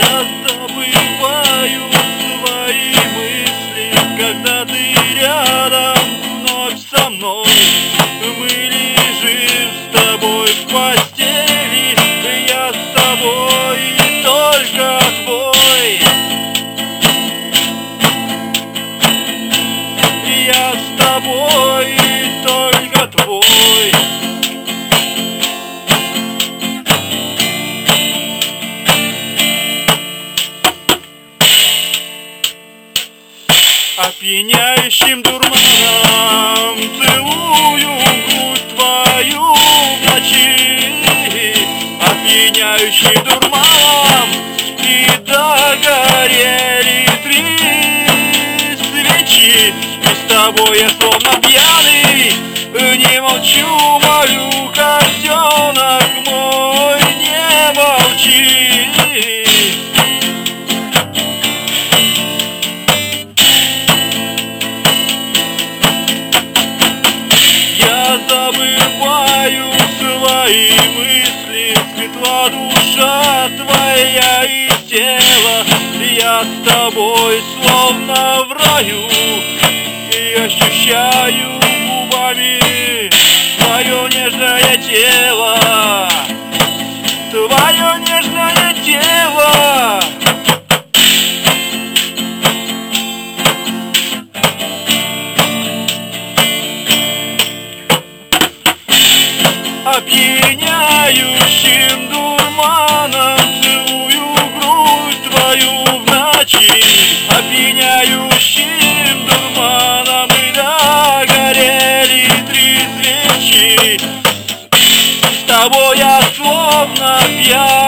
забываю свои мысли, когда ты рядом вновь со мной. Мы лежим с тобой в постели, я с тобой и только твой. Я с тобой и только твой. Опьяняющим дурманом целую грудь твою в ночи, опьяняющим дурманом, и догорели 3 свечи. И с тобой я словно пьяный, не молчу, молю, котенок мой, не молчи. Забываю свои мысли, светла душа твоя и тело. Я с тобой словно в раю и ощущаю губами твое нежное тело, твое нежное тело. Опьяняющим дурманом целую грудь твою в ночи, опьяняющим дурманом, и догорели 3 свечи. С тобой я словно пьян.